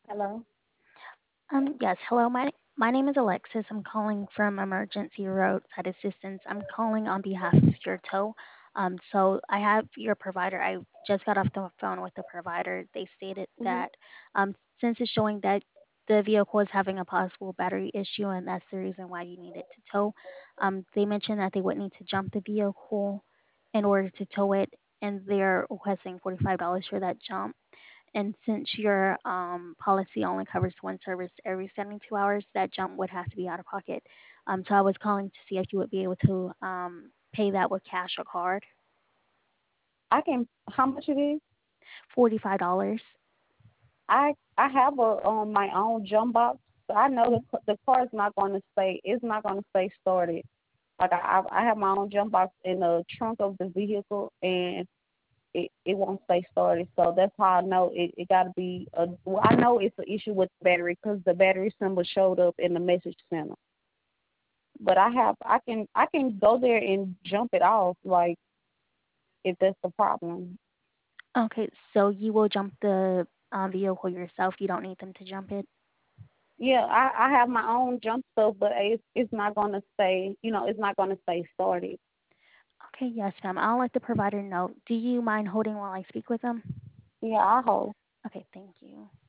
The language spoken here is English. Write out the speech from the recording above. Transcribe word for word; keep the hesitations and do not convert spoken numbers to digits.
Hello. Um, yes, hello. My my name is Alexis. I'm calling from Emergency Roadside Assistance. I'm calling on behalf of your tow. Um, so I have your provider. I just got off the phone with the provider. They stated Mhm. that um, since it's showing that the vehicle is having a possible battery issue, and that's the reason why you need it to tow. Um, they mentioned that they would need to jump the vehicle in order to tow it, and they're requesting forty-five dollars for that jump. And since your um, policy only covers one service every seventy-two hours, that jump would have to be out of pocket. Um, so I was calling to see if you would be able to um, pay that with cash or card. I can. How much it is? forty-five dollars. I I have a um my own jump box. So I know the c- the car is not going to stay. It's not going to stay started. Like I I I have my own jump box in the trunk of the vehicle, and it it won't stay started. So that's how I know it it got to be a. Well, I know it's an issue with the battery because the battery symbol showed up in the message center. But I have I can I can go there and jump it off. Like if that's the problem. Okay, so you will jump the um, vehicle yourself. You don't need them to jump it. Yeah, I, I have my own jump stuff, but it's it's not gonna stay. You know, it's not gonna stay started. Okay, yes, ma'am. I'll let the provider know. Do you mind holding while I speak with them? Yeah, I hope. Okay, thank you.